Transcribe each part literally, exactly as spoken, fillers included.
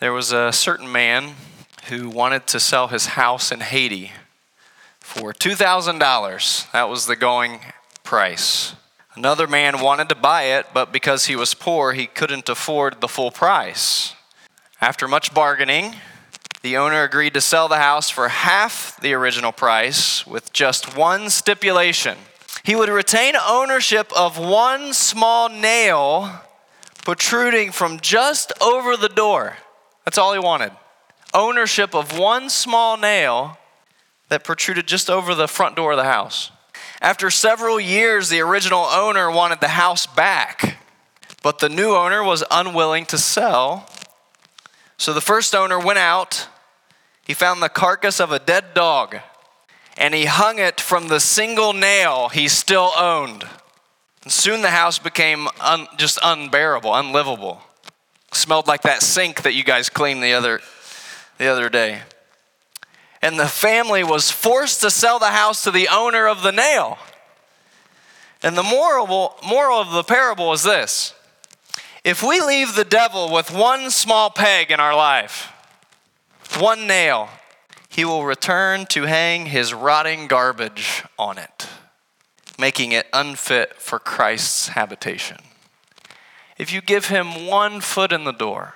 There was a certain man who wanted to sell his house in Haiti for two thousand dollars. That was the going price. Another man wanted to buy it, but because he was poor, he couldn't afford the full price. After much bargaining, the owner agreed to sell the house for half the original price with just one stipulation. He would retain ownership of one small nail protruding from just over the door. That's all he wanted. Ownership of one small nail that protruded just over the front door of the house. After several years, the original owner wanted the house back, but the new owner was unwilling to sell. So the first owner went out, he found the carcass of a dead dog, and he hung it from the single nail he still owned. And soon the house became un- just unbearable, unlivable. Smelled like that sink that you guys cleaned the other the other day. And the family was forced to sell the house to the owner of the nail. And the moral, moral of the parable is this: if we leave the devil with one small peg in our life, one nail, he will return to hang his rotting garbage on it, making it unfit for Christ's habitation. If you give him one foot in the door,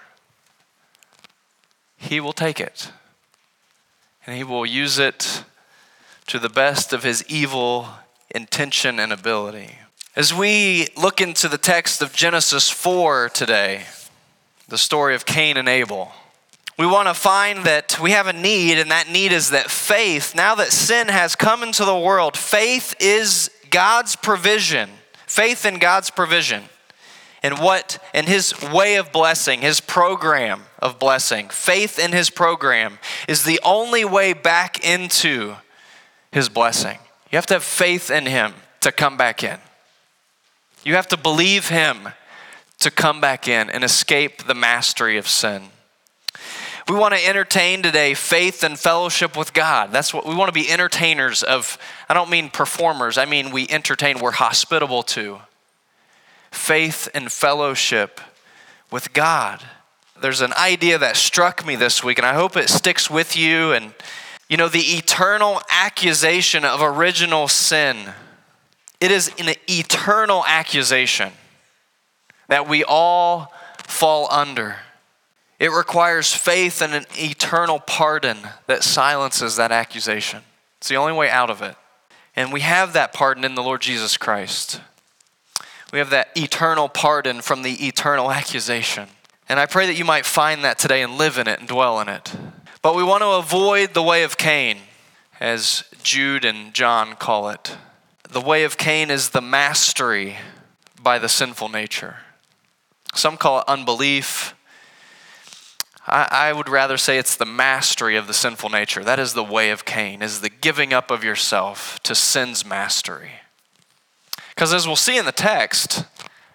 he will take it, and he will use it to the best of his evil intention and ability. As we look into the text of Genesis four today, the story of Cain and Abel, we want to find that we have a need, and that need is that faith, now that sin has come into the world, faith is God's provision. Faith in God's provision. And what, in his way of blessing, his program of blessing, faith in his program is the only way back into his blessing. You have to have faith in him to come back in. You have to believe him to come back in and escape the mastery of sin. We want to entertain today faith and fellowship with God. That's what we want to be, entertainers of. I don't mean performers. I mean we entertain, we're hospitable to. Faith and fellowship with God. There's an idea that struck me this week, and I hope it sticks with you. And you know, the eternal accusation of original sin. It is an eternal accusation that we all fall under. It requires faith and an eternal pardon that silences that accusation. It's the only way out of it. And we have that pardon in the Lord Jesus Christ. We have that eternal pardon from the eternal accusation. And I pray that you might find that today and live in it and dwell in it. But we want to avoid the way of Cain, as Jude and John call it. The way of Cain is the mastery by the sinful nature. Some call it unbelief. I, I would rather say it's the mastery of the sinful nature. That is the way of Cain, is the giving up of yourself to sin's mastery. Because as we'll see in the text,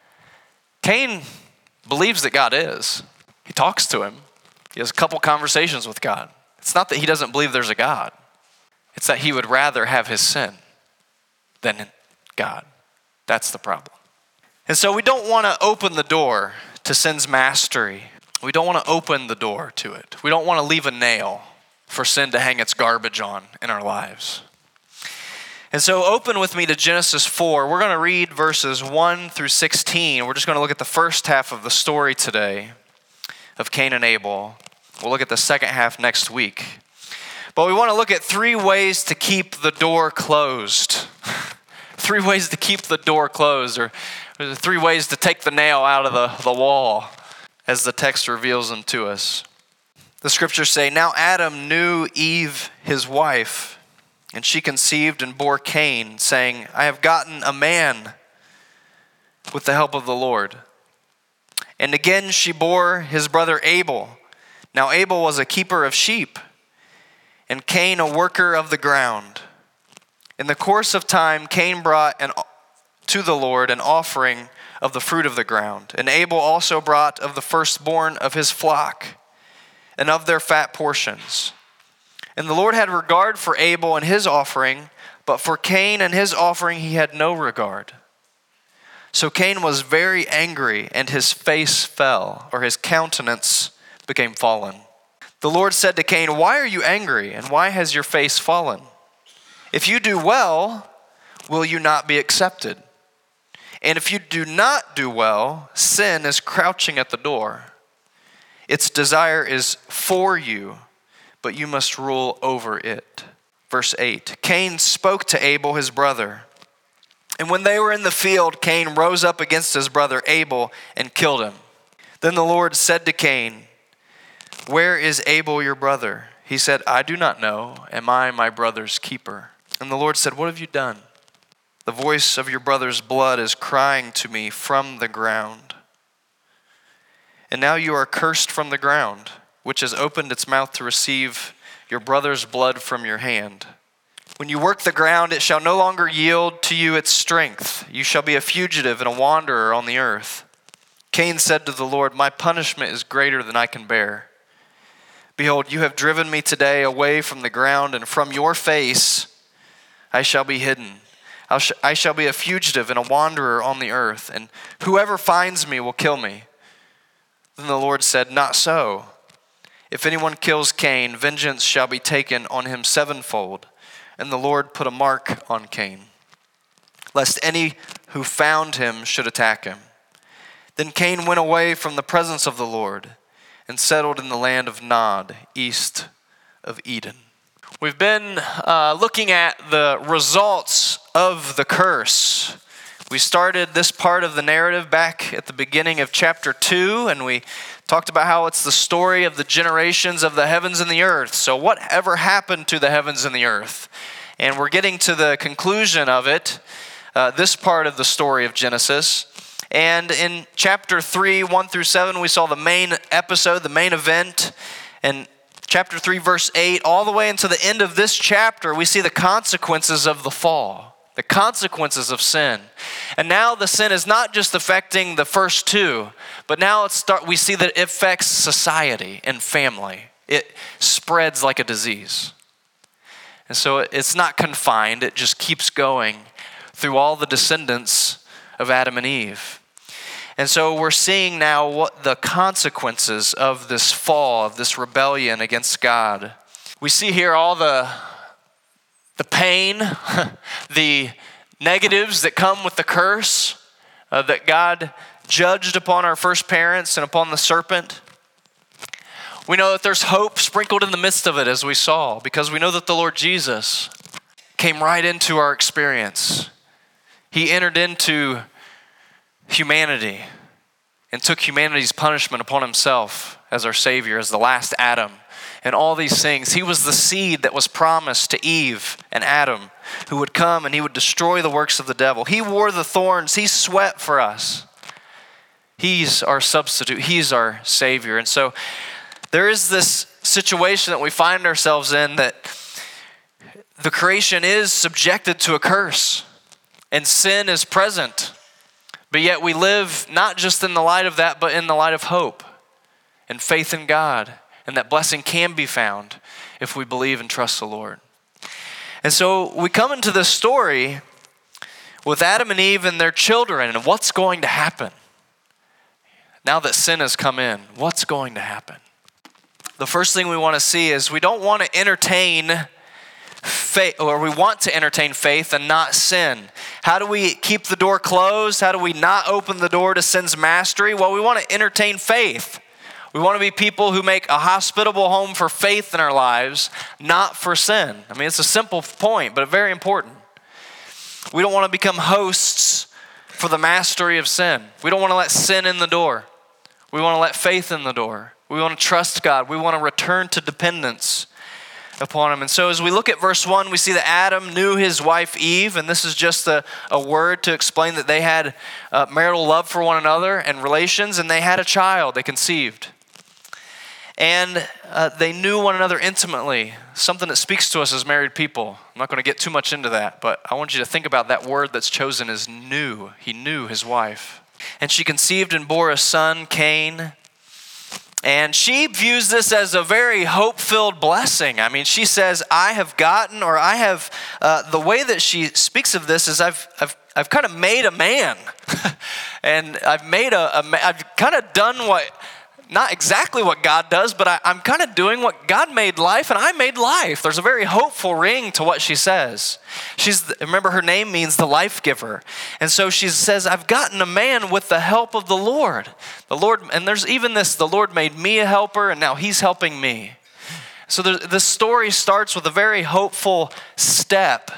Cain believes that God is. He talks to him. He has a couple conversations with God. It's not that he doesn't believe there's a God. It's that he would rather have his sin than God. That's the problem. And so we don't want to open the door to sin's mastery. We don't want to open the door to it. We don't want to leave a nail for sin to hang its garbage on in our lives. And so open with me to Genesis four. We're going to read verses one through sixteen. We're just going to look at the first half of the story today of Cain and Abel. We'll look at the second half next week. But we want to look at three ways to keep the door closed. Three ways to keep the door closed, or three ways to take the nail out of the, the wall, as the text reveals them to us. The scriptures say, "Now Adam knew Eve, his wife, and she conceived and bore Cain, saying, I have gotten a man with the help of the Lord. And again she bore his brother Abel. Now Abel was a keeper of sheep, and Cain a worker of the ground. In the course of time, Cain brought an, to the Lord an offering of the fruit of the ground. And Abel also brought of the firstborn of his flock, and of their fat portions. And the Lord had regard for Abel and his offering, but for Cain and his offering he had no regard. So Cain was very angry, and his face fell, or his countenance became fallen. The Lord said to Cain, "Why are you angry, and why has your face fallen? If you do well, will you not be accepted? And if you do not do well, sin is crouching at the door. Its desire is for you, but you must rule over it." Verse eight, Cain spoke to Abel his brother. And when they were in the field, Cain rose up against his brother Abel and killed him. Then the Lord said to Cain, "Where is Abel your brother?" He said, "I do not know. Am I my brother's keeper?" And the Lord said, "What have you done? The voice of your brother's blood is crying to me from the ground. And now you are cursed from the ground, which has opened its mouth to receive your brother's blood from your hand. When you work the ground, it shall no longer yield to you its strength. You shall be a fugitive and a wanderer on the earth." Cain said to the Lord, "My punishment is greater than I can bear. Behold, you have driven me today away from the ground, and from your face I shall be hidden. I'll sh- I shall be a fugitive and a wanderer on the earth, and whoever finds me will kill me." Then the Lord said, "Not so. If anyone kills Cain, vengeance shall be taken on him sevenfold." And the Lord put a mark on Cain, lest any who found him should attack him. Then Cain went away from the presence of the Lord and settled in the land of Nod, east of Eden. We've been uh, looking at the results of the curse. We started this part of the narrative back at the beginning of chapter two, and we talked about how it's the story of the generations of the heavens and the earth. So whatever happened to the heavens and the earth? And we're getting to the conclusion of it, uh, this part of the story of Genesis. And in chapter three, one through seven, we saw the main episode, the main event. And chapter three, verse eight, all the way into the end of this chapter, we see the consequences of the fall, the consequences of sin. And now the sin is not just affecting the first two, but now it's start, we see that it affects society and family. It spreads like a disease. And so it's not confined, it just keeps going through all the descendants of Adam and Eve. And so we're seeing now what the consequences of this fall, of this rebellion against God. We see here all the, the pain, the negatives that come with the curse, uh, that God judged upon our first parents and upon the serpent. We know that there's hope sprinkled in the midst of it, as we saw, because we know that the Lord Jesus came right into our experience. He entered into humanity and took humanity's punishment upon himself as our Savior, as the last Adam, and all these things. He was the seed that was promised to Eve and Adam, who would come and he would destroy the works of the devil. He wore the thorns. He sweat for us. He's our substitute. He's our Savior. And so there is this situation that we find ourselves in, that the creation is subjected to a curse and sin is present. But yet we live not just in the light of that, but in the light of hope and faith in God. And that blessing can be found if we believe and trust the Lord. And so we come into this story with Adam and Eve and their children, and what's going to happen? Now that sin has come in, what's going to happen? The first thing we want to see is we don't want to entertain faith, or we want to entertain faith and not sin. How do we keep the door closed? How do we not open the door to sin's mastery? Well, we want to entertain faith. We want to be people who make a hospitable home for faith in our lives, not for sin. I mean, it's a simple point, but very important. We don't want to become hosts for the mastery of sin. We don't want to let sin in the door. We want to let faith in the door. We want to trust God. We want to return to dependence upon him. And so as we look at verse one, we see that Adam knew his wife Eve, and this is just a, a word to explain that they had uh, marital love for one another and relations, and they had a child, they conceived. And uh, they knew one another intimately, something that speaks to us as married people. I'm not going to get too much into that, but I want you to think about that word that's chosen as knew. He knew his wife. And she conceived and bore a son, Cain. And she views this as a very hope-filled blessing. I mean, she says, I have gotten, or I have, uh, the way that she speaks of this is I've I've, I've kind of made a man. and I've made a, a I've kind of done what not exactly what God does, but I, I'm kind of doing what God made life and I made life. There's a very hopeful ring to what she says. She's, remember, her name means the life giver. And so she says, I've gotten a man with the help of the Lord. The Lord, and there's even this, the Lord made me a helper and now he's helping me. So the, the story starts with a very hopeful step.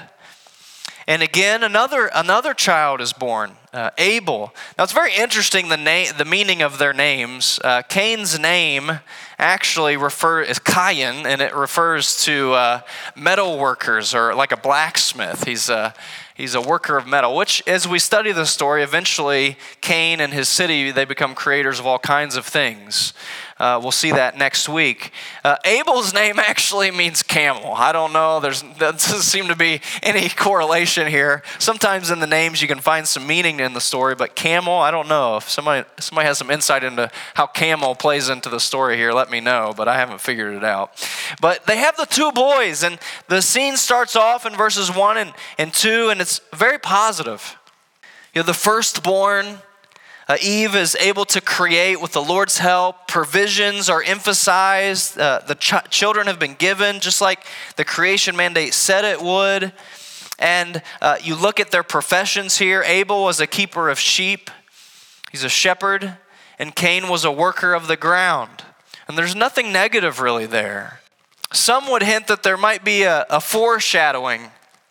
And again, another another child is born, uh, Abel. Now it's very interesting the name, the meaning of their names. Uh, Cain's name actually refers is Cain, and it refers to uh, metal workers or like a blacksmith. He's a he's a worker of metal. Which, as we study the story, eventually Cain and his city they become creators of all kinds of things. Uh, we'll see that next week. Uh, Abel's name actually means camel. I don't know. There's, there doesn't seem to be any correlation here. Sometimes in the names you can find some meaning in the story, but camel, I don't know. If somebody somebody has some insight into how camel plays into the story here, let me know, but I haven't figured it out. But they have the two boys, and the scene starts off in verses one and, and two, and it's very positive. You know, the firstborn, Uh, Eve is able to create with the Lord's help. Provisions are emphasized. Uh, the ch- children have been given, just like the creation mandate said it would. And uh, you look at their professions here. Abel was a keeper of sheep. He's a shepherd. And Cain was a worker of the ground. And there's nothing negative really there. Some would hint that there might be a, a foreshadowing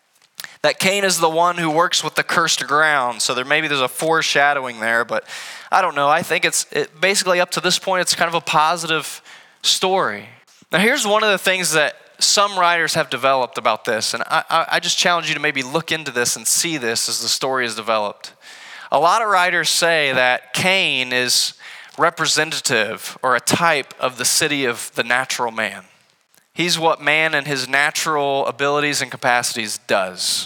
that Cain is the one who works with the cursed ground. So there maybe there's a foreshadowing there, but I don't know. I think it's it, basically up to this point, it's kind of a positive story. Now here's one of the things that some writers have developed about this, and I, I, I just challenge you to maybe look into this and see this as the story is developed. A lot of writers say that Cain is representative or a type of the city of the natural man. He's what man in his natural abilities and capacities does.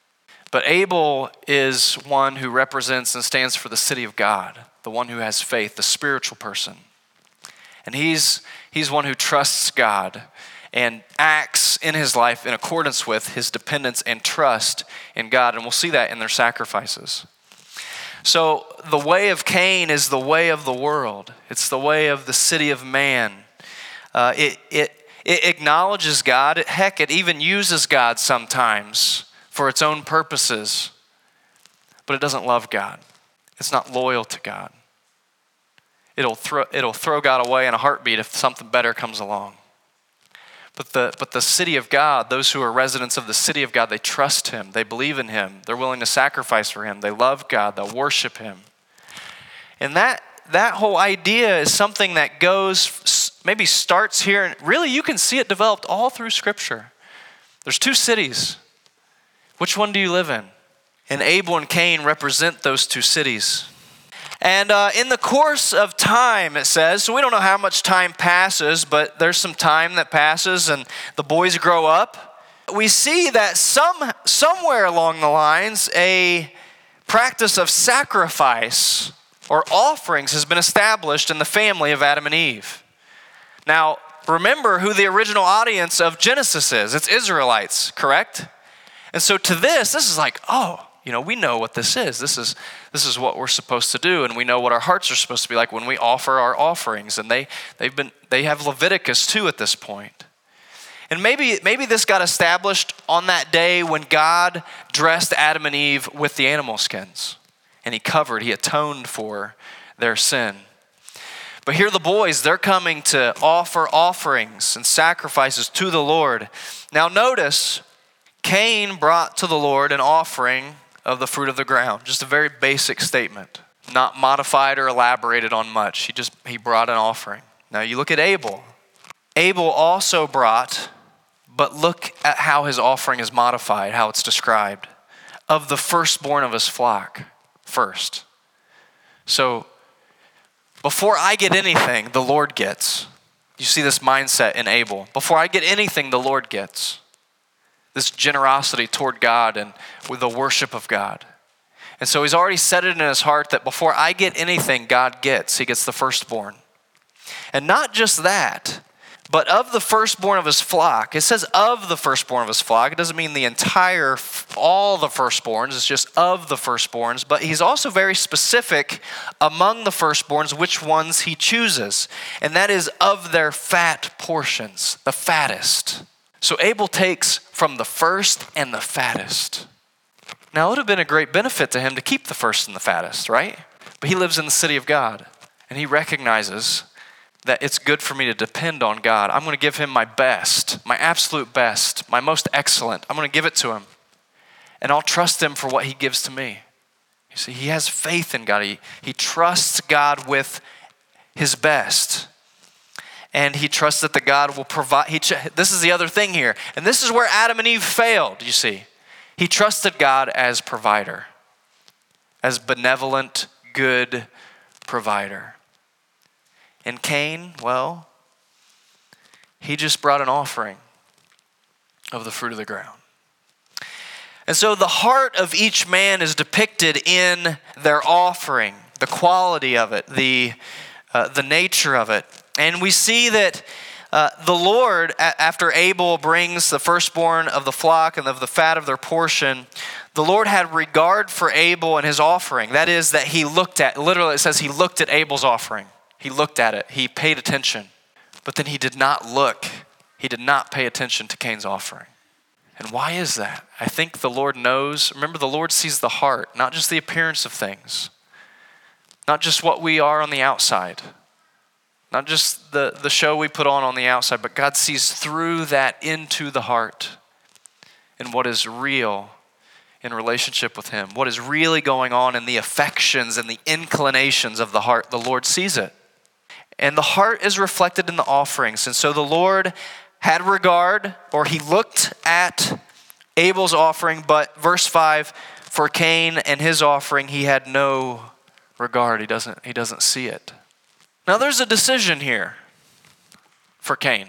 But Abel is one who represents and stands for the city of God, the one who has faith, the spiritual person. And he's, he's one who trusts God and acts in his life in accordance with his dependence and trust in God. And we'll see that in their sacrifices. So the way of Cain is the way of the world. It's the way of the city of man. Uh, it, it, it acknowledges God. Heck, it even uses God sometimes for its own purposes, but it doesn't love God. It's not loyal to God. It'll throw, it'll throw God away in a heartbeat if something better comes along. But the, but the city of God, those who are residents of the city of God, they trust him, they believe in him, they're willing to sacrifice for him, they love God, they'll worship him. And that, that whole idea is something that goes, maybe starts here, and really you can see it developed all through Scripture. There's two cities. Which one do you live in? And Abel and Cain represent those two cities. And uh, in the course of time, it says, so we don't know how much time passes, but there's some time that passes and the boys grow up. We see that some somewhere along the lines, a practice of sacrifice or offerings has been established in the family of Adam and Eve. Now, remember who the original audience of Genesis is. It's Israelites, correct? And so to this, this is like, oh, you know, we know what this is. This is this is what we're supposed to do, and we know what our hearts are supposed to be like when we offer our offerings. And they they've been they have Leviticus too at this point. And maybe maybe this got established on that day when God dressed Adam and Eve with the animal skins, and he covered, he atoned for their sin. But here the boys, they're coming to offer offerings and sacrifices to the Lord. Now notice, Cain brought to the Lord an offering of the fruit of the ground. Just a very basic statement, not modified or elaborated on much. He just, he brought an offering. Now you look at Abel. Abel also brought, but look at how his offering is modified, how it's described. Of the firstborn of his flock, first. So before I get anything, the Lord gets. You see this mindset in Abel. Before I get anything, the Lord gets. This generosity toward God and with the worship of God. And so he's already set it in his heart that before I get anything, God gets. He gets the firstborn. And not just that, But of the firstborn of his flock, it says of the firstborn of his flock. It doesn't mean the entire, all the firstborns. It's just of the firstborns. But he's also very specific among the firstborns which ones he chooses. And that is of their fat portions, the fattest. So Abel takes from the first and the fattest. Now, it would have been a great benefit to him to keep the first and the fattest, right? But he lives in the city of God. And he recognizes that it's good for me to depend on God. I'm going to give him my best, my absolute best, my most excellent. I'm going to give it to him. And I'll trust him for what he gives to me. You see, he has faith in God. He, he trusts God with his best. And he trusts that the God will provide. He, this is the other thing here. And this is where Adam and Eve failed, you see. He trusted God as provider, as benevolent, good provider. And Cain, well, he just brought an offering of the fruit of the ground. And so the heart of each man is depicted in their offering, the quality of it, the, uh, the nature of it. And we see that uh, the Lord, a- after Abel brings the firstborn of the flock and of the fat of their portion, the Lord had regard for Abel and his offering. That is, that he looked at, literally it says he looked at Abel's offering. He looked at it. He paid attention. But then he did not look. He did not pay attention to Cain's offering. And why is that? I think the Lord knows. Remember, the Lord sees the heart, not just the appearance of things. Not just what we are on the outside. Not just the, the show we put on on the outside, but God sees through that into the heart and what is real in relationship with him. What is really going on in the affections and the inclinations of the heart. The Lord sees it. And the heart is reflected in the offerings. And so the Lord had regard, or he looked at Abel's offering, but verse five, for Cain and his offering, he had no regard. He doesn't, he doesn't see it. Now there's a decision here for Cain,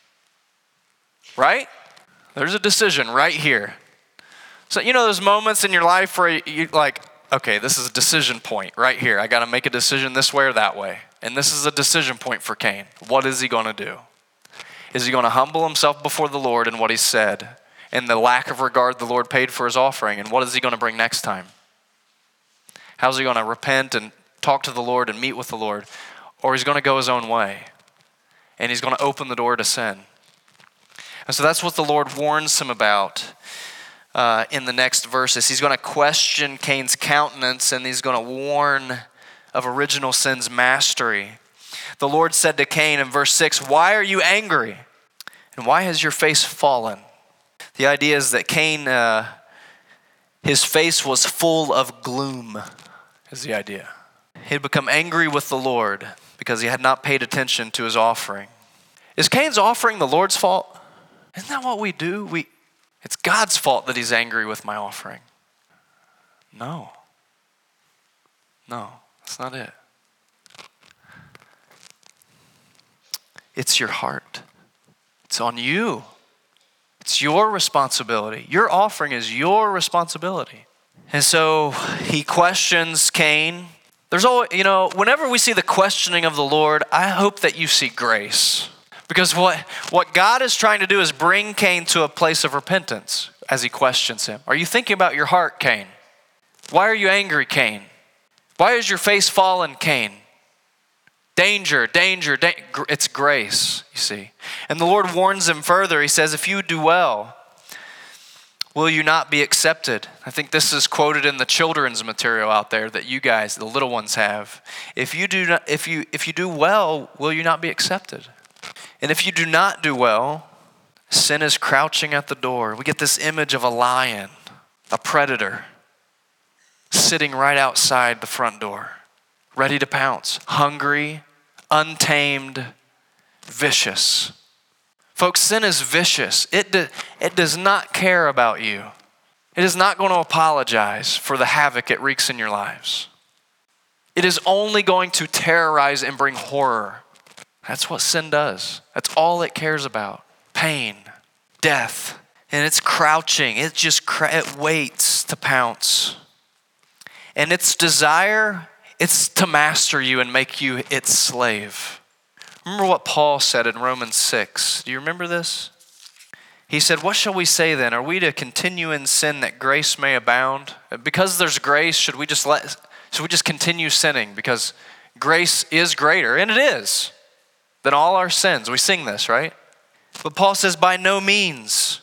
right? There's a decision right here. So you know those moments in your life where you like, okay, this is a decision point right here. I got to make a decision this way or that way. And this is a decision point for Cain. What is he going to do? Is he going to humble himself before the Lord in what he said and the lack of regard the Lord paid for his offering? And what is he going to bring next time? How's he going to repent and talk to the Lord and meet with the Lord? Or he's going to go his own way and he's going to open the door to sin. And so that's what the Lord warns him about uh, in the next verses. He's going to question Cain's countenance and he's going to warn of original sin's mastery. The Lord said to Cain in verse six, why are you angry? And why has your face fallen? The idea is that Cain, uh, his face was full of gloom, is the idea. He had become angry with the Lord because he had not paid attention to his offering. Is Cain's offering the Lord's fault? Isn't that what we do? We, it's God's fault that he's angry with my offering. No. No. That's not it. It's your heart. It's on you. It's your responsibility. Your offering is your responsibility. And so he questions Cain. There's always, you know, whenever we see the questioning of the Lord, I hope that you see grace. Because what, what God is trying to do is bring Cain to a place of repentance as he questions him. Are you thinking about your heart, Cain? Why are you angry, Cain? Why is your face fallen, Cain? Danger, danger, da- it's grace, you see. And the Lord warns him further. He says, if you do well, will you not be accepted? I think this is quoted in the children's material out there that you guys, the little ones, have. If you do not, if you if you do well, will you not be accepted? And if you do not do well, sin is crouching at the door. We get this image of a lion, a predator, sitting right outside the front door, ready to pounce, hungry, untamed, vicious. Folks, sin is vicious. It, do, it does not care about you. It is not going to apologize for the havoc it wreaks in your lives. It is only going to terrorize and bring horror. That's what sin does. That's all it cares about. Pain, death, and it's crouching. It just it waits to pounce. And its desire, it's to master you and make you its slave. Remember what Paul said in Romans six. Do you remember this? He said, what shall we say then? Are we to continue in sin that grace may abound? Because there's grace, should we just let, should we just continue sinning? Because grace is greater, and it is, than all our sins. We sing this, right? But Paul says, by no means.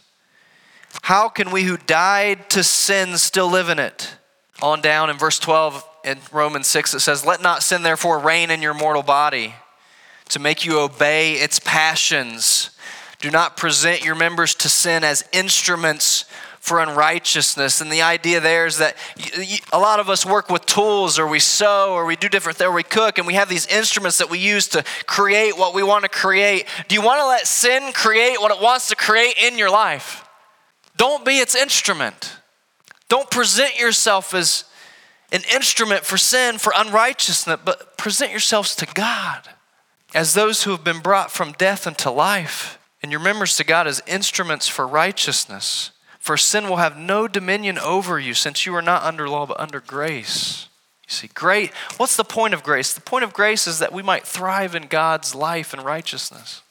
How can we who died to sin still live in it? On down in verse twelve in Romans six, it says, let not sin therefore reign in your mortal body to make you obey its passions. Do not present your members to sin as instruments for unrighteousness. And the idea there is that a lot of us work with tools, or we sew, or we do different things, or we cook, and we have these instruments that we use to create what we want to create. Do you want to let sin create what it wants to create in your life? Don't be its instrument. Don't present yourself as an instrument for sin, for unrighteousness, but present yourselves to God as those who have been brought from death into life. And your members to God as instruments for righteousness. For sin will have no dominion over you, since you are not under law but under grace. You see, great. What's the point of grace? The point of grace is that we might thrive in God's life and righteousness.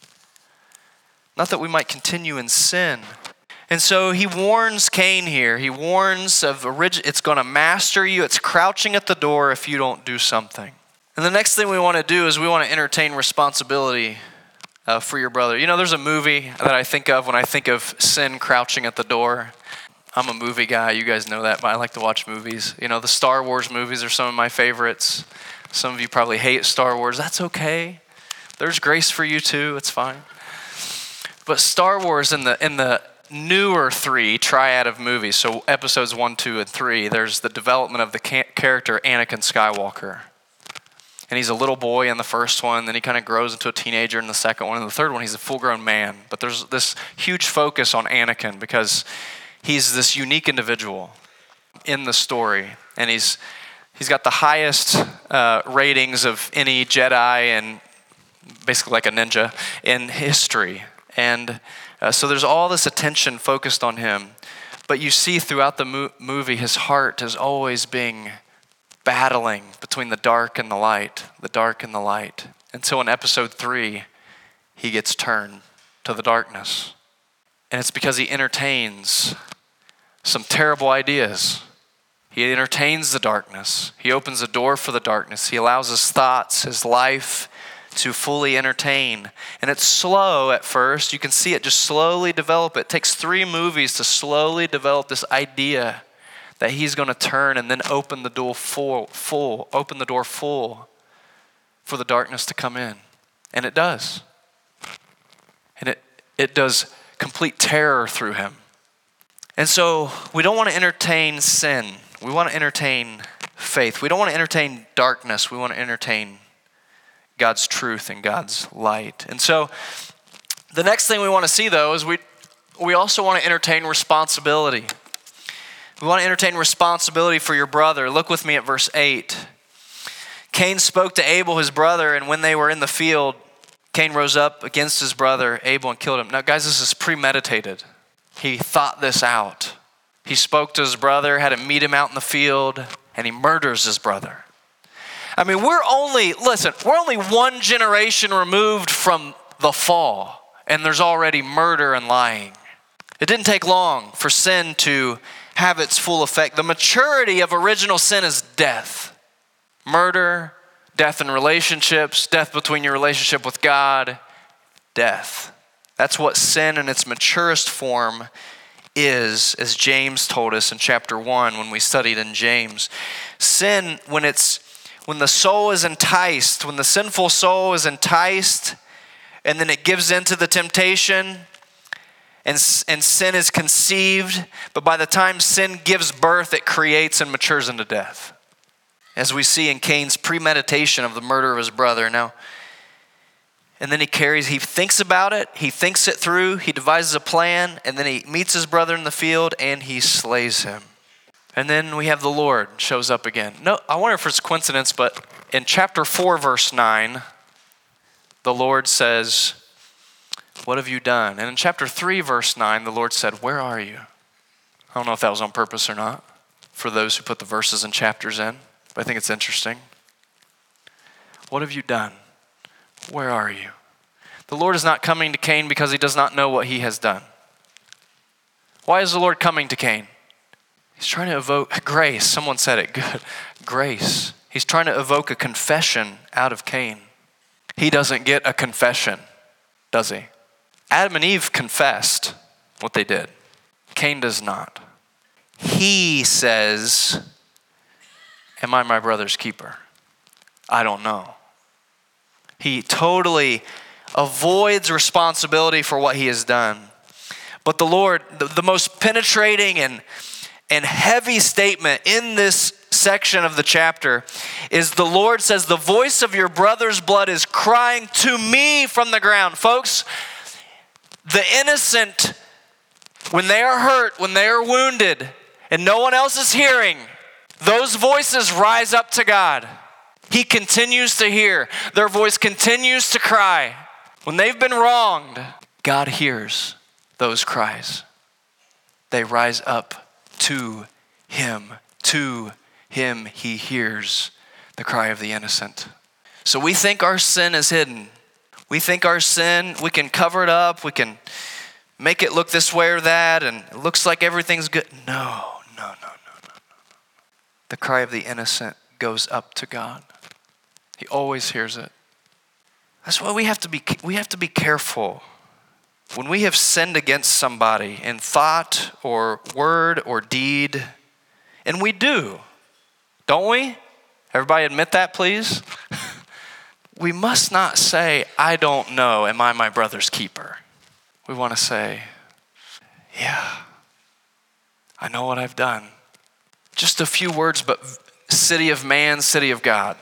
Not that we might continue in sin. And so he warns Cain here. He warns of origin. It's going to master you. It's crouching at the door if you don't do something. And the next thing we want to do is we want to entertain responsibility Uh, for your brother. You know, there's a movie that I think of when I think of sin crouching at the door. I'm a movie guy. You guys know that, but I like to watch movies. You know, the Star Wars movies are some of my favorites. Some of you probably hate Star Wars. That's okay. There's grace for you too. It's fine. But Star Wars in the in the newer three triad of movies, so episodes one, two, and three, there's the development of the ca- character Anakin Skywalker. And he's a little boy in the first one, then he kind of grows into a teenager in the second one, and the third one he's a full-grown man. But there's this huge focus on Anakin because he's this unique individual in the story, and he's he's got the highest uh, ratings of any Jedi and basically like a ninja in history. And uh, so there's all this attention focused on him. But you see throughout the mo- movie his heart is always being battling between the dark and the light, the dark and the light. Until in episode three, he gets turned to the darkness. And it's because he entertains some terrible ideas. He entertains the darkness. He opens the door for the darkness. He allows his thoughts, his life to fully entertain. And it's slow at first. You can see it just slowly develop. It takes three movies to slowly develop this idea that he's going to turn and then open the door full, full, open the door full for the darkness to come in. And it does. And it, it does complete terror through him. And so we don't want to entertain sin. We want to entertain faith. We don't want to entertain darkness. We want to entertain God's truth and God's light. And so the next thing we want to see, though, is we we also want to entertain responsibility. We want to entertain responsibility for your brother. Look with me at verse eight. Cain spoke to Abel, his brother, and when they were in the field, Cain rose up against his brother Abel and killed him. Now, guys, this is premeditated. He thought this out. He spoke to his brother, had him meet him out in the field, and he murders his brother. I mean, we're only, listen, we're only one generation removed from the fall, and there's already murder and lying. It didn't take long for sin to have its full effect. The maturity of original sin is death. Murder, death in relationships, death between your relationship with God, death. That's what sin in its maturest form is, as James told us in chapter one when we studied in James. Sin, when it's when the soul is enticed, when the sinful soul is enticed, and then it gives in to the temptation, and, and sin is conceived, but by the time sin gives birth, it creates and matures into death. As we see in Cain's premeditation of the murder of his brother. Now, and then he carries, he thinks about it, he thinks it through, he devises a plan, and then he meets his brother in the field and he slays him. And then we have the Lord shows up again. No, I wonder if it's coincidence, but in chapter four, verse nine, the Lord says, "What have you done?" And in chapter three, verse nine, the Lord said, "Where are you?" I don't know if that was on purpose or not for those who put the verses and chapters in, but I think it's interesting. What have you done? Where are you? The Lord is not coming to Cain because he does not know what he has done. Why is the Lord coming to Cain? He's trying to evoke grace. Someone said it good. Grace. He's trying to evoke a confession out of Cain. He doesn't get a confession, does he? Adam and Eve confessed what they did. Cain does not. He says, am I my brother's keeper? I don't know. He totally avoids responsibility for what he has done. But the Lord, the, the most penetrating and, and heavy statement in this section of the chapter is the Lord says, the voice of your brother's blood is crying to me from the ground. Folks, the innocent, when they are hurt, when they are wounded, and no one else is hearing, those voices rise up to God. He continues to hear. Their voice continues to cry. When they've been wronged, God hears those cries. They rise up to him. To him he hears the cry of the innocent. So we think our sin is hidden. We think our sin, we can cover it up. We can make it look this way or that, and it looks like everything's good. No, no, no, no, no. The cry of the innocent goes up to God. He always hears it. That's why we have to be we have to be careful. When we have sinned against somebody in thought or word or deed, and we do, don't we? Everybody admit that, please? We must not say, I don't know, am I my brother's keeper? We want to say, yeah, I know what I've done. Just a few words, but city of man, city of God.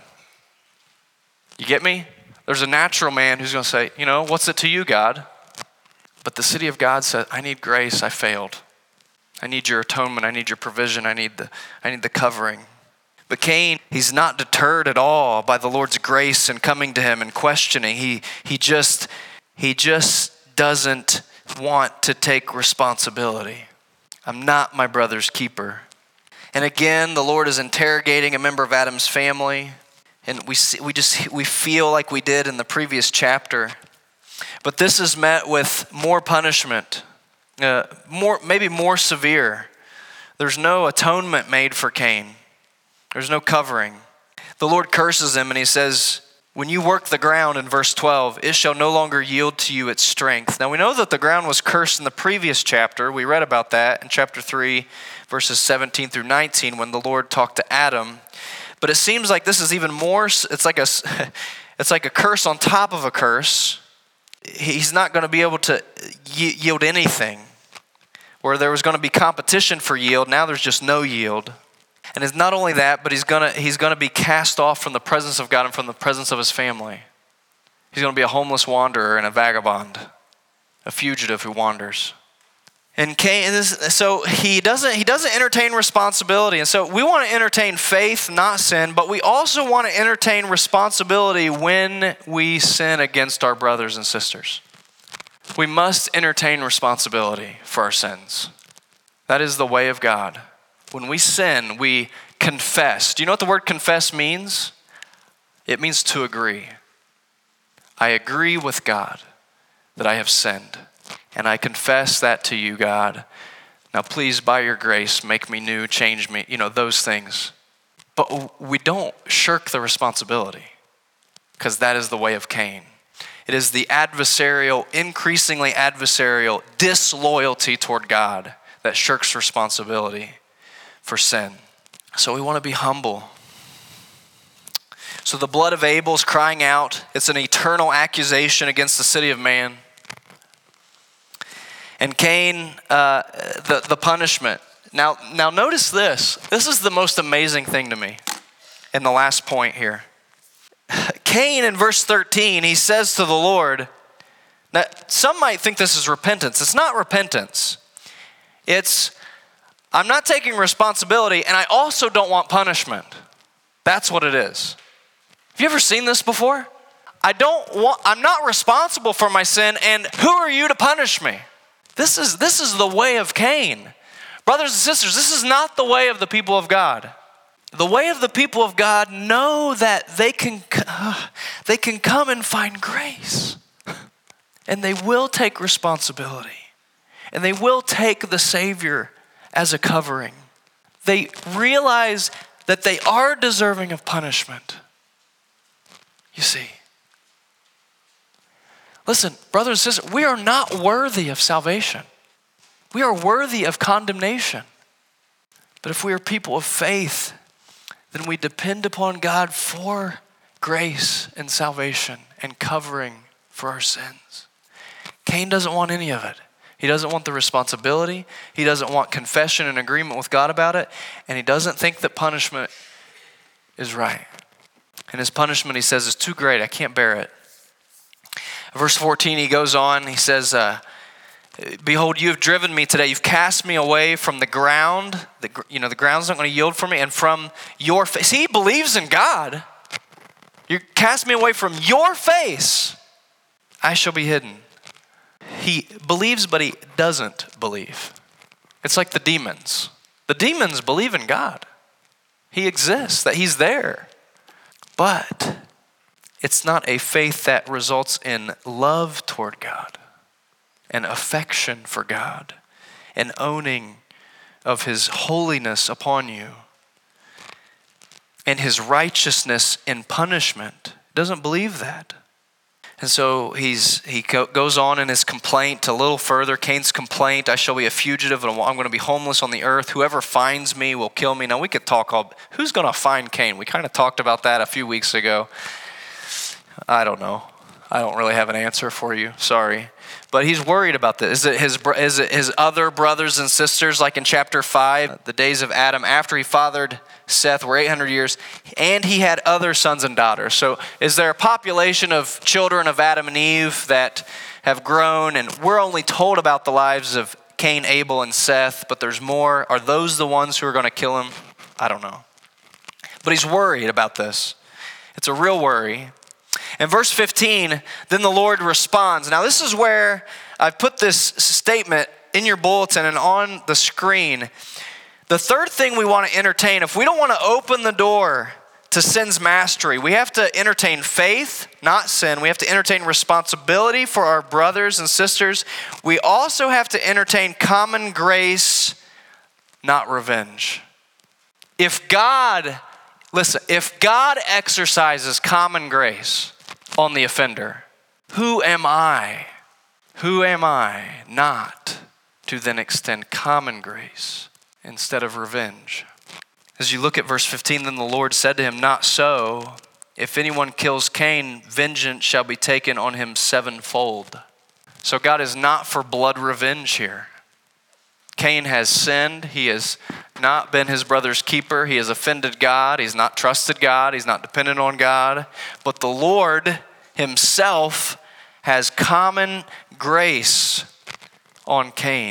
You get me? There's a natural man who's going to say, you know, what's it to you, God? But the city of God said, I need grace, I failed. I need your atonement, I need your provision, I need the, I need the covering. But Cain, he's not deterred at all by the Lord's grace and coming to him and questioning. He, he just, he just doesn't want to take responsibility. I'm not my brother's keeper. And again, the Lord is interrogating a member of Adam's family. And we see, we just we feel like we did in the previous chapter. But this is met with more punishment, uh, more maybe more severe. There's no atonement made for Cain. There's no covering. The Lord curses him and he says, when you work the ground in verse twelve, it shall no longer yield to you its strength. Now we know that the ground was cursed in the previous chapter. We read about that in chapter three, verses seventeen through nineteen, when the Lord talked to Adam. But it seems like this is even more, it's like a, it's like a curse on top of a curse. He's not going to be able to yield anything. Where there was going to be competition for yield, now there's just no yield. And it's not only that, but he's going to, he's going to be cast off from the presence of God and from the presence of his family. He's going to be a homeless wanderer and a vagabond, a fugitive who wanders. And Cain, so he doesn't he doesn't entertain responsibility. And so we want to entertain faith, not sin, but we also want to entertain responsibility when we sin against our brothers and sisters. We must entertain responsibility for our sins. That is the way of God. When we sin, we confess. Do you know what the word confess means? It means to agree. I agree with God that I have sinned. And I confess that to you, God. Now please, by your grace, make me new, change me, you know, those things. But we don't shirk the responsibility because that is the way of Cain. It is the adversarial, increasingly adversarial disloyalty toward God that shirks responsibility for sin. So we want to be humble. So the blood of Abel is crying out. It's an eternal accusation against the city of man. And Cain, uh, the, the punishment. Now, now notice this. This is the most amazing thing to me in the last point here. Cain in verse thirteen, he says to the Lord, now some might think this is repentance. It's not repentance. It's, I'm not taking responsibility and I also don't want punishment. That's what it is. Have you ever seen this before? I don't want, I'm not responsible for my sin, and who are you to punish me? This is, this is the way of Cain. Brothers and sisters, this is not the way of the people of God. The way of the people of God know that they can, uh, they can come and find grace. And they will take responsibility. And they will take the Savior as a covering. They realize that they are deserving of punishment. You see. Listen, brothers and sisters, we are not worthy of salvation. We are worthy of condemnation. But if we are people of faith, then we depend upon God for grace and salvation and covering for our sins. Cain doesn't want any of it. He doesn't want the responsibility. He doesn't want confession and agreement with God about it. And he doesn't think that punishment is right. And his punishment, he says, is too great. I can't bear it. Verse fourteen, he goes on. He says, uh, behold, you have driven me today. You've cast me away from the ground. The, you know, the ground's not going to yield for me. And from your face. See, he believes in God. You cast me away from your face. I shall be hidden. He believes, but he doesn't believe. It's like the demons. The demons believe in God. He exists, that he's there. But it's not a faith that results in love toward God and affection for God and owning of his holiness upon you and his righteousness in punishment. He doesn't believe that. And so he's he goes on in his complaint a little further. Cain's complaint, I shall be a fugitive and I'm going to be homeless on the earth. Whoever finds me will kill me. Now we could talk all, who's going to find Cain? We kind of talked about that a few weeks ago. I don't know. I don't really have an answer for you. Sorry. But he's worried about this. Is it his, is it his other brothers and sisters, like in chapter five, the days of Adam after he fathered Seth were eight hundred years, and he had other sons and daughters. So is there a population of children of Adam and Eve that have grown, and we're only told about the lives of Cain, Abel, and Seth, but there's more? Are those the ones who are going to kill him? I don't know. But he's worried about this. It's a real worry. In verse fifteen, then the Lord responds. Now this is where I've put this statement in your bulletin and on the screen. The third thing we want to entertain, if we don't want to open the door to sin's mastery, we have to entertain faith, not sin. We have to entertain responsibility for our brothers and sisters. We also have to entertain common grace, not revenge. If God, listen, if God exercises common grace on the offender, who am I? Who am I not to then extend common grace instead of revenge? As you look at verse fifteen, then the Lord said to him, not so. If anyone kills Cain, vengeance shall be taken on him sevenfold. So God is not for blood revenge here. Cain has sinned. He has not been his brother's keeper. He has offended God. He's not trusted God. He's not dependent on God. But the Lord himself has common grace on Cain.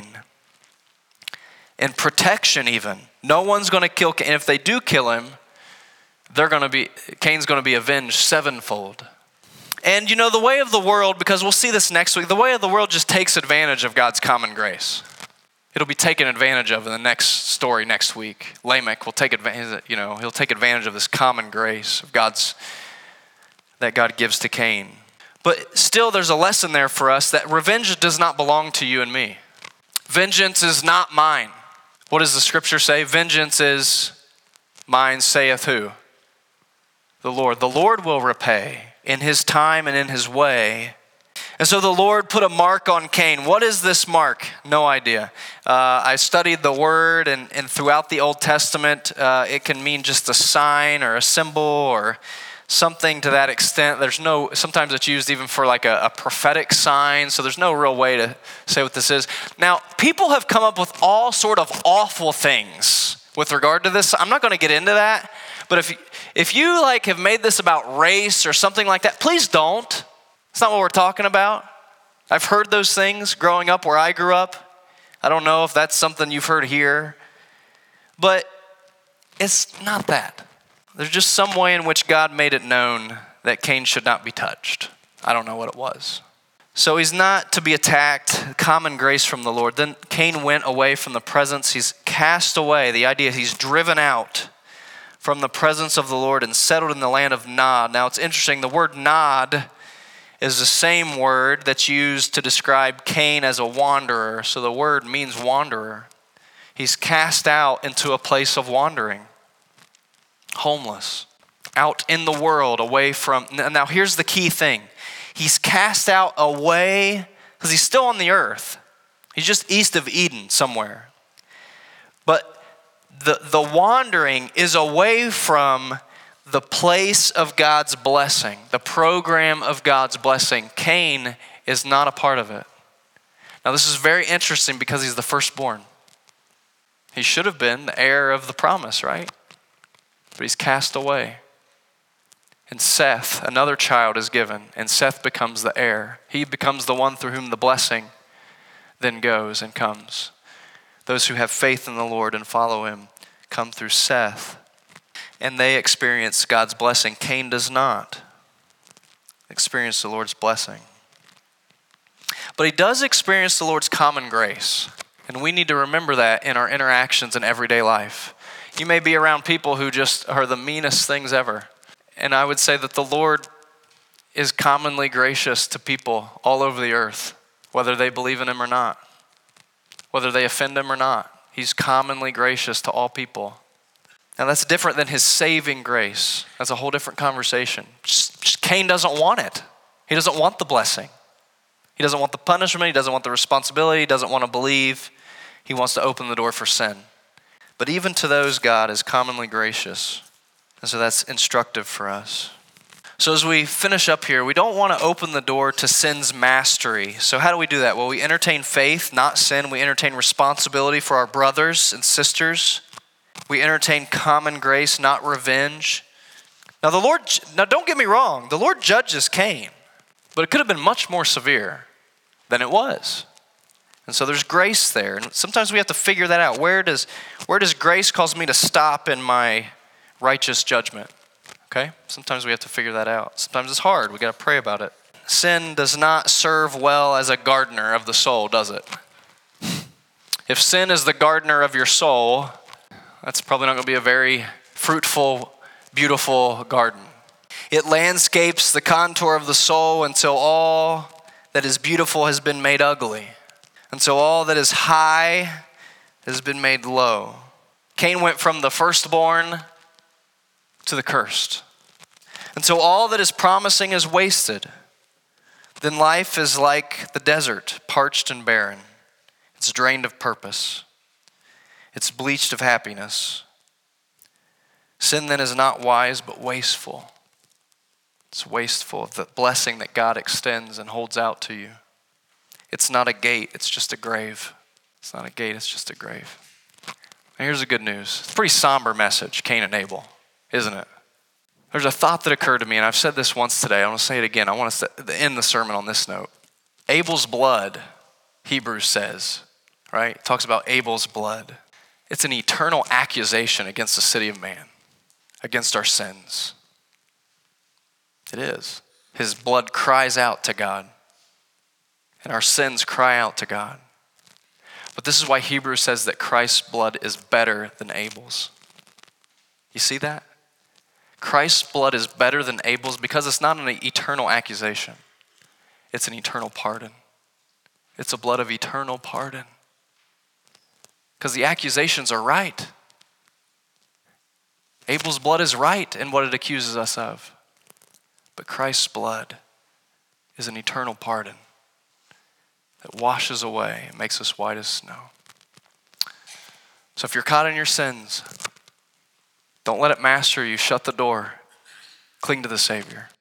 And protection even. No one's going to kill Cain. And if they do kill him, they're going to be, Cain's going to be avenged sevenfold. And you know, the way of the world, because we'll see this next week, the way of the world just takes advantage of God's common grace. It'll be taken advantage of in the next story next week. Lamech will take advantage, you know, he'll take advantage of this common grace of God's, that God gives to Cain. But still there's a lesson there for us that revenge does not belong to you and me. Vengeance is not mine. What does the scripture say? Vengeance is mine, saith who? The Lord. The Lord will repay in his time and in his way. And so the Lord put a mark on Cain. What is this mark? No idea. Uh, I studied the word, and, and throughout the Old Testament, uh, it can mean just a sign or a symbol or something to that extent. There's no, sometimes it's used even for like a, a prophetic sign, so there's no real way to say what this is. Now, people have come up with all sort of awful things with regard to this. I'm not going to get into that, but if, if you like have made this about race or something like that, please don't. It's not what we're talking about. I've heard those things growing up where I grew up. I don't know if that's something you've heard here, but it's not that. There's just some way in which God made it known that Cain should not be touched. I don't know what it was. So he's not to be attacked, common grace from the Lord. Then Cain went away from the presence. He's cast away. The idea is he's driven out from the presence of the Lord and settled in the land of Nod. Now it's interesting, the word Nod is the same word that's used to describe Cain as a wanderer. So the word means wanderer. He's cast out into a place of wandering, homeless, out in the world, away from. Now here's the key thing. He's cast out away, because he's still on the earth. He's just east of Eden somewhere. But the, the wandering is away from the place of God's blessing, the program of God's blessing. Cain is not a part of it. Now this is very interesting because he's the firstborn. He should have been the heir of the promise, right? But he's cast away. And Seth, another child, is given, and Seth becomes the heir. He becomes the one through whom the blessing then goes and comes. Those who have faith in the Lord and follow him come through Seth, and they experience God's blessing. Cain does not experience the Lord's blessing. But he does experience the Lord's common grace. And we need to remember that in our interactions in everyday life. You may be around people who just are the meanest things ever. And I would say that the Lord is commonly gracious to people all over the earth, whether they believe in him or not, whether they offend him or not. He's commonly gracious to all people. Now that's different than his saving grace. That's a whole different conversation. Just, just Cain doesn't want it. He doesn't want the blessing. He doesn't want the punishment. He doesn't want the responsibility. He doesn't want to believe. He wants to open the door for sin. But even to those, God is commonly gracious. And so that's instructive for us. So as we finish up here, we don't want to open the door to sin's mastery. So how do we do that? Well, we entertain faith, not sin. We entertain responsibility for our brothers and sisters. We entertain common grace, not revenge. Now the Lord, now don't get me wrong, the Lord judges Cain, but it could have been much more severe than it was. And so there's grace there. And sometimes we have to figure that out. Where does, where does grace cause me to stop in my righteous judgment? Okay? Sometimes we have to figure that out. Sometimes it's hard. We got to pray about it. Sin does not serve well as a gardener of the soul, does it? If sin is the gardener of your soul, that's probably not going to be a very fruitful, beautiful garden. It landscapes the contour of the soul until all that is beautiful has been made ugly. Until all that is high has been made low. Cain went from the firstborn to the cursed. Until all that is promising is wasted. Then life is like the desert, parched and barren. It's drained of purpose. It's bleached of happiness. Sin then is not wise, but wasteful. It's wasteful of the blessing that God extends and holds out to you. It's not a gate, it's just a grave. It's not a gate, it's just a grave. Now here's the good news. It's a pretty somber message, Cain and Abel, isn't it? There's a thought that occurred to me, and I've said this once today. I want to say it again. I want to end the sermon on this note. Abel's blood, Hebrews says, right? It talks about Abel's blood. It's an eternal accusation against the city of man, against our sins. It is. His blood cries out to God, and our sins cry out to God. But this is why Hebrews says that Christ's blood is better than Abel's. You see that? Christ's blood is better than Abel's because it's not an eternal accusation. It's an eternal pardon. It's a blood of eternal pardon. Because the accusations are right. Abel's blood is right in what it accuses us of. But Christ's blood is an eternal pardon that washes away and makes us white as snow. So if you're caught in your sins, don't let it master you. Shut the door. Cling to the Savior.